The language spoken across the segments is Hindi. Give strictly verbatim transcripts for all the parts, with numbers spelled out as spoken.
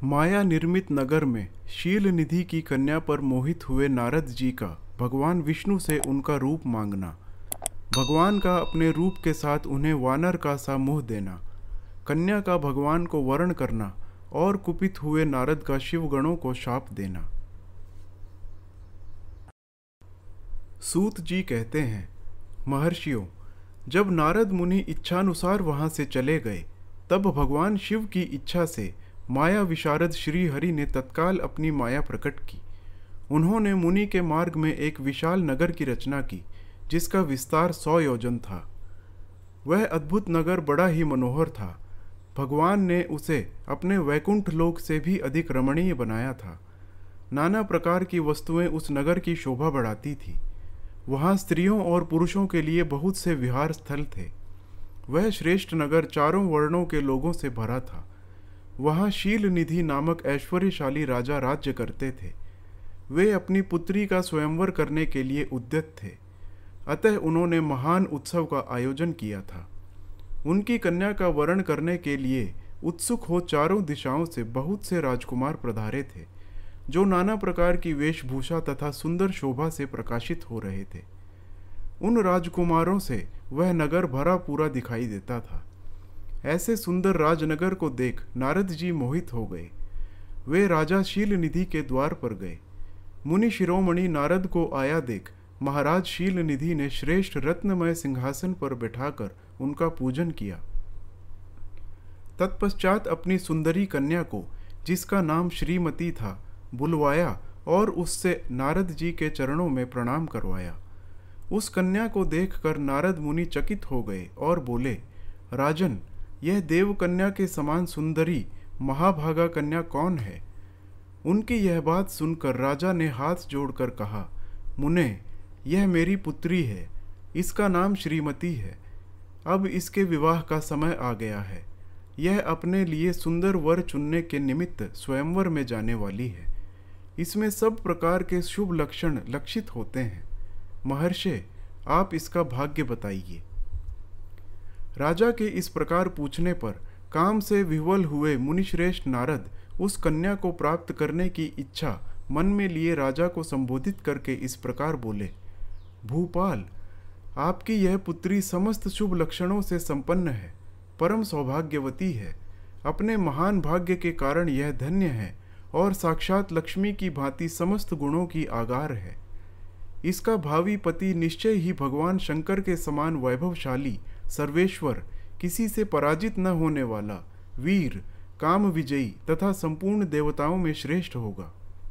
माया निर्मित नगर में शील निधि की कन्या पर मोहित हुए नारद जी का भगवान विष्णु से उनका रूप मांगना, भगवान का अपने रूप के साथ उन्हें वानर का सा मुँह देना, कन्या का भगवान को वरण करना और कुपित हुए नारद का शिवगणों को शाप देना। सूत जी कहते हैं, महर्षियों, जब नारद मुनि इच्छानुसार वहां से चले गए, तब भगवान शिव की इच्छा से माया विशारद श्री हरि ने तत्काल अपनी माया प्रकट की। उन्होंने मुनि के मार्ग में एक विशाल नगर की रचना की, जिसका विस्तार सौ योजन था। वह अद्भुत नगर बड़ा ही मनोहर था। भगवान ने उसे अपने वैकुंठ लोक से भी अधिक रमणीय बनाया था। नाना प्रकार की वस्तुएं उस नगर की शोभा बढ़ाती थी। वहाँ स्त्रियों और पुरुषों के लिए बहुत से विहार स्थल थे। वह श्रेष्ठ नगर चारों वर्णों के लोगों से भरा था। वहाँ शील निधि नामक ऐश्वर्यशाली राजा राज्य करते थे। वे अपनी पुत्री का स्वयंवर करने के लिए उद्यत थे, अतः उन्होंने महान उत्सव का आयोजन किया था। उनकी कन्या का वरण करने के लिए उत्सुक हो चारों दिशाओं से बहुत से राजकुमार पधारे थे, जो नाना प्रकार की वेशभूषा तथा सुंदर शोभा से प्रकाशित हो रहे थे। उन राजकुमारों से वह नगर भरा पूरा दिखाई देता था। ऐसे सुंदर राजनगर को देख नारद जी मोहित हो गए। वे राजा शील निधि के द्वार पर गए। मुनि शिरोमणि नारद को आया देख महाराज शील निधि ने श्रेष्ठ रत्नमय सिंहासन पर बैठाकर उनका पूजन किया। तत्पश्चात अपनी सुंदरी कन्या को, जिसका नाम श्रीमती था, बुलवाया और उससे नारद जी के चरणों में प्रणाम करवाया। उस कन्या को देखकर नारद मुनि चकित हो गए और बोले, राजन, यह देव कन्या के समान सुंदरी महाभागा कन्या कौन है? उनकी यह बात सुनकर राजा ने हाथ जोड़कर कहा, मुने, यह मेरी पुत्री है। इसका नाम श्रीमती है। अब इसके विवाह का समय आ गया है। यह अपने लिए सुंदर वर चुनने के निमित्त स्वयंवर में जाने वाली है। इसमें सब प्रकार के शुभ लक्षण लक्षित होते हैं। महर्षि, आप इसका भाग्य बताइए। राजा के इस प्रकार पूछने पर काम से विह्वल हुए मुनिश्रेष्ठ नारद उस कन्या को प्राप्त करने की इच्छा मन में लिए राजा को संबोधित करके इस प्रकार बोले, भूपाल, आपकी यह पुत्री समस्त शुभ लक्षणों से संपन्न है, परम सौभाग्यवती है। अपने महान भाग्य के कारण यह धन्य है और साक्षात लक्ष्मी की भांति समस्त गुणों की आगार है। इसका भावी पति निश्चय ही भगवान शंकर के समान वैभवशाली, सर्वेश्वर, किसी से पराजित न होने वाला, वीर, काम विजयी तथा संपूर्ण देवताओं में श्रेष्ठ होगा।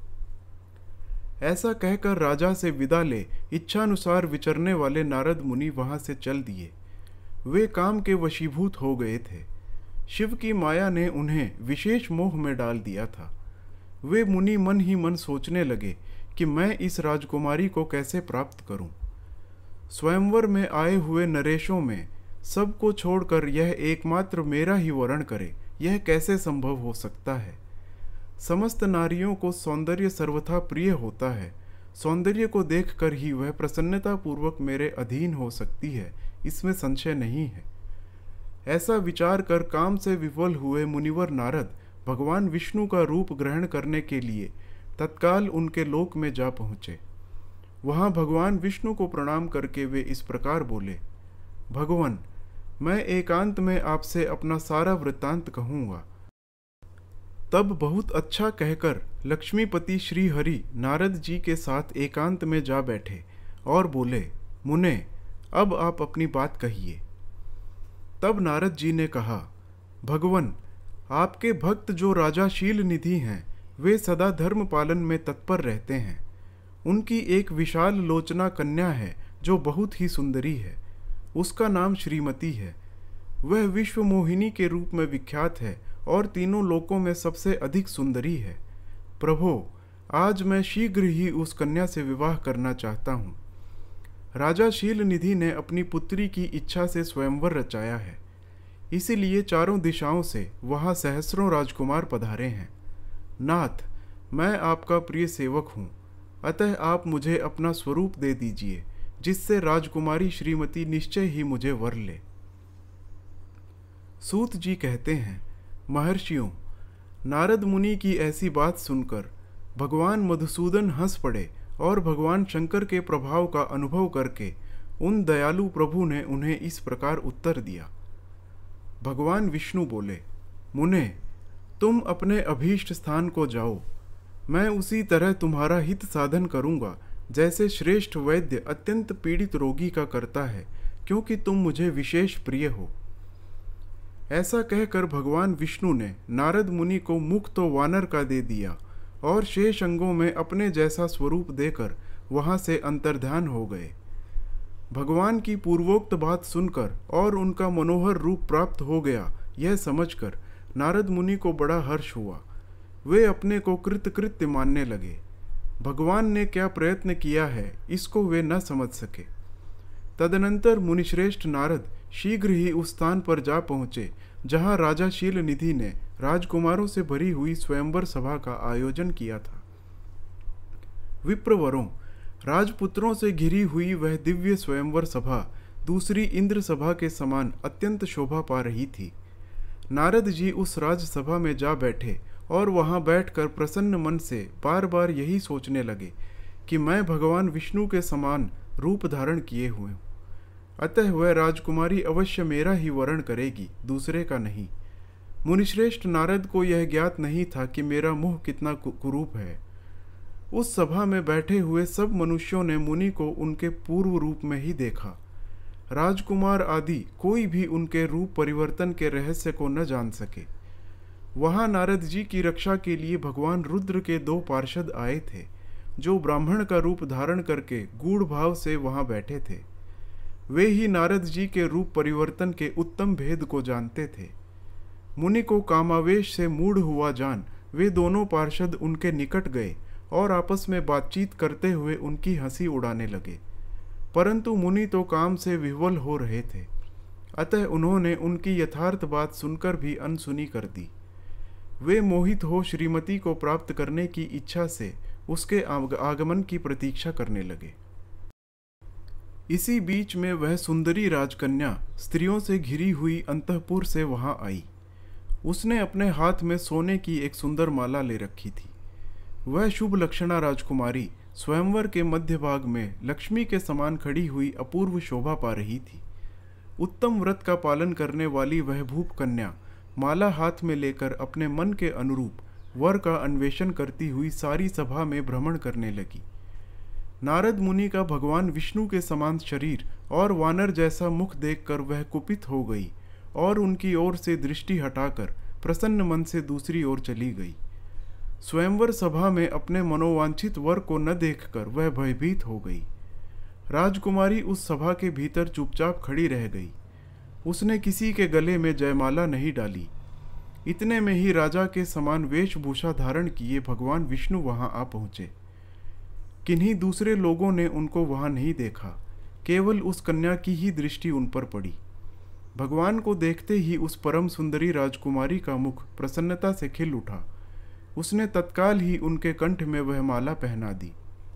ऐसा कहकर राजा से विदा ले इच्छानुसार विचरने वाले नारद मुनि वहां से चल दिए। वे काम के वशीभूत हो गए थे। शिव की माया ने उन्हें विशेष मोह में डाल दिया था। वे मुनि मन ही मन सोचने लगे कि मैं इस राजकुमारी को कैसे प्राप्त करूं। स्वयंवर में आए हुए नरेशों में सबको छोड़कर यह एकमात्र मेरा ही वरण करे, यह कैसे संभव हो सकता है? समस्त नारियों को सौंदर्य सर्वथा प्रिय होता है। सौंदर्य को देखकर ही वह प्रसन्नता पूर्वक मेरे अधीन हो सकती है, इसमें संशय नहीं है। ऐसा विचार कर काम से विह्वल हुए मुनिवर नारद भगवान विष्णु का रूप ग्रहण करने के लिए तत्काल उनके लोक में जा पहुँचे। वहाँ भगवान विष्णु को प्रणाम करके वे इस प्रकार बोले, भगवान, मैं एकांत में आपसे अपना सारा वृत्तांत कहूँगा। तब बहुत अच्छा कहकर लक्ष्मीपति श्री हरि नारद जी के साथ एकांत में जा बैठे और बोले, मुने, अब आप अपनी बात कहिए। तब नारद जी ने कहा, भगवान, आपके भक्त जो राजा शील निधि हैं, वे सदा धर्म पालन में तत्पर रहते हैं। उनकी एक विशाल लोचना कन्या है जो बहुत ही सुंदरी है। उसका नाम श्रीमती है। वह विश्व मोहिनी के रूप में विख्यात है और तीनों लोकों में सबसे अधिक सुंदरी है। प्रभो, आज मैं शीघ्र ही उस कन्या से विवाह करना चाहता हूँ। राजा शील निधि ने अपनी पुत्री की इच्छा से स्वयंवर रचाया है, इसीलिए चारों दिशाओं से वहाँ सहस्रों राजकुमार पधारे हैं। नाथ, मैं आपका प्रिय सेवक हूँ, अतः आप मुझे अपना स्वरूप दे दीजिए, जिससे राजकुमारी श्रीमती निश्चय ही मुझे वर ले। सूत जी कहते हैं, महर्षियों, नारद मुनि की ऐसी बात सुनकर भगवान मधुसूदन हंस पड़े और भगवान शंकर के प्रभाव का अनुभव करके उन दयालु प्रभु ने उन्हें इस प्रकार उत्तर दिया। भगवान विष्णु बोले, मुने, तुम अपने अभीष्ट स्थान को जाओ। मैं उसी तरह तुम्हारा हित साधन करूंगा जैसे श्रेष्ठ वैद्य अत्यंत पीड़ित रोगी का करता है, क्योंकि तुम मुझे विशेष प्रिय हो। ऐसा कहकर भगवान विष्णु ने नारद मुनि को मुख तो वानर का दे दिया और शेष अंगों में अपने जैसा स्वरूप देकर वहां से अंतर्ध्यान हो गए। भगवान की पूर्वोक्त बात सुनकर और उनका मनोहर रूप प्राप्त हो गया यह समझकर नारद मुनि को बड़ा हर्ष हुआ। वे अपने को कृतकृत्य मानने लगे। भगवान ने क्या प्रयत्न किया है इसको वे न समझ सके। तदनंतर मुनिश्रेष्ठ नारद शीघ्र ही उस स्थान पर जा पहुँचे जहाँ राजा शील निधि ने राजकुमारों से भरी हुई स्वयंवर सभा का आयोजन किया था। विप्रवरों, राजपुत्रों से घिरी हुई वह दिव्य स्वयंवर सभा दूसरी इंद्र सभा के समान अत्यंत शोभा पा रही थी। नारद जी उस राजसभा में जा बैठे और वहां बैठकर प्रसन्न मन से बार बार यही सोचने लगे कि मैं भगवान विष्णु के समान रूप धारण किए हुए हूँ, अतः वह राजकुमारी अवश्य मेरा ही वरण करेगी, दूसरे का नहीं। मुनिश्रेष्ठ नारद को यह ज्ञात नहीं था कि मेरा मुँह कितना कुरूप है। उस सभा में बैठे हुए सब मनुष्यों ने मुनि को उनके पूर्व रूप में ही देखा। राजकुमार आदि कोई भी उनके रूप परिवर्तन के रहस्य को न जान सके। वहां नारद जी की रक्षा के लिए भगवान रुद्र के दो पार्षद आए थे, जो ब्राह्मण का रूप धारण करके गूढ़ भाव से वहां बैठे थे। वे ही नारद जी के रूप परिवर्तन के उत्तम भेद को जानते थे। मुनि को कामावेश से मूढ़ हुआ जान वे दोनों पार्षद उनके निकट गए और आपस में बातचीत करते हुए उनकी हंसी उड़ाने लगे, परंतु मुनि तो काम से विह्वल हो रहे थे, अतः उन्होंने उनकी यथार्थ बात सुनकर भी अनसुनी कर दी। वे मोहित हो श्रीमती को प्राप्त करने की इच्छा से उसके आगमन की प्रतीक्षा करने लगे। इसी बीच में वह सुंदरी राजकन्या स्त्रियों से घिरी हुई अंतःपुर से वहां आई। उसने अपने हाथ में सोने की एक सुंदर माला ले रखी थी। वह शुभ लक्षणा राजकुमारी स्वयंवर के मध्य भाग में लक्ष्मी के समान खड़ी हुई अपूर्व शोभा पा रही थी। उत्तम व्रत का पालन करने वाली वह भूप कन्या माला हाथ में लेकर अपने मन के अनुरूप वर का अन्वेषण करती हुई सारी सभा में भ्रमण करने लगी। नारद मुनि का भगवान विष्णु के समान शरीर और वानर जैसा मुख देखकर वह कुपित हो गई और उनकी ओर से दृष्टि हटाकर प्रसन्न मन से दूसरी ओर चली गई। स्वयंवर सभा में अपने मनोवांछित वर को न देखकर वह भयभीत हो गई। राजकुमारी उस सभा के भीतर चुपचाप खड़ी रह गई। उसने किसी के गले में जयमाला नहीं डाली। इतने में ही राजा के समान वेशभूषा धारण किए भगवान विष्णु वहां आ पहुंचे। किन्हीं दूसरे लोगों ने उनको वहां नहीं देखा, केवल उस कन्या की ही दृष्टि उन पर पड़ी। भगवान को देखते ही उस परम सुंदरी राजकुमारी का मुख प्रसन्नता से खिल उठा। उसने तत्काल ही उनके कंठ में वह माला पहना दी।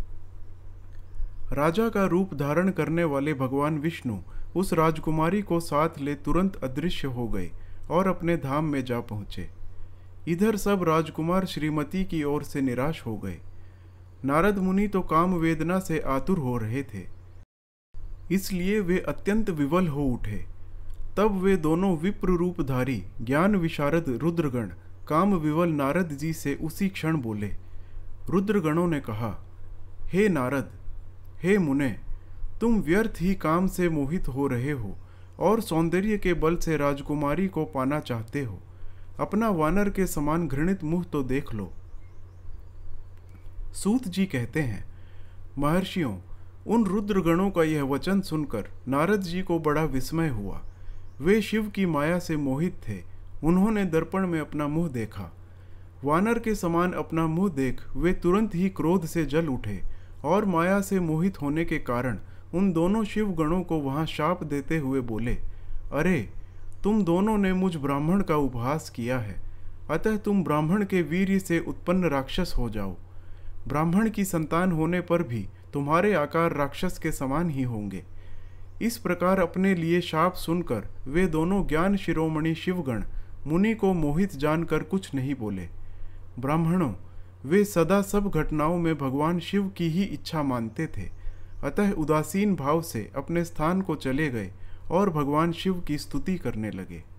राजा का रूप धारण करने वाले भगवान विष्णु उस राजकुमारी को साथ ले तुरंत अदृश्य हो गए और अपने धाम में जा पहुंचे। इधर सब राजकुमार श्रीमती की ओर से निराश हो गए। नारद मुनि तो काम वेदना से आतुर हो रहे थे, इसलिए वे अत्यंत विवल हो उठे। तब वे दोनों विप्र रूपधारी ज्ञान विशारद रुद्रगण काम विवल नारद जी से उसी क्षण बोले। रुद्रगणों ने कहा, हे नारद, हे मुने, तुम व्यर्थ ही काम से मोहित हो रहे हो और सौंदर्य के बल से राजकुमारी को पाना चाहते हो। अपना वानर के समान घृणित मुंह तो देख लो। सूत जी कहते हैं, महर्षियों, उन रुद्रगणों का यह वचन सुनकर नारद जी को बड़ा विस्मय हुआ। वे शिव की माया से मोहित थे। उन्होंने दर्पण में अपना मुंह देखा। वानर के समान अपना मुंह देख वे तुरंत ही क्रोध से जल उठे और माया से मोहित होने के कारण उन दोनों शिव गणों को वहां शाप देते हुए बोले, अरे, तुम दोनों ने मुझ ब्राह्मण का उपहास किया है, अतः तुम ब्राह्मण के वीर्य से उत्पन्न राक्षस हो जाओ। ब्राह्मण की संतान होने पर भी तुम्हारे आकार राक्षस के समान ही होंगे। इस प्रकार अपने लिए शाप सुनकर वे दोनों ज्ञान शिरोमणि शिवगण मुनि को मोहित जानकर कुछ नहीं बोले। ब्राह्मणों, वे सदा सब घटनाओं में भगवान शिव की ही इच्छा मानते थे, अतः उदासीन भाव से अपने स्थान को चले गए और भगवान शिव की स्तुति करने लगे।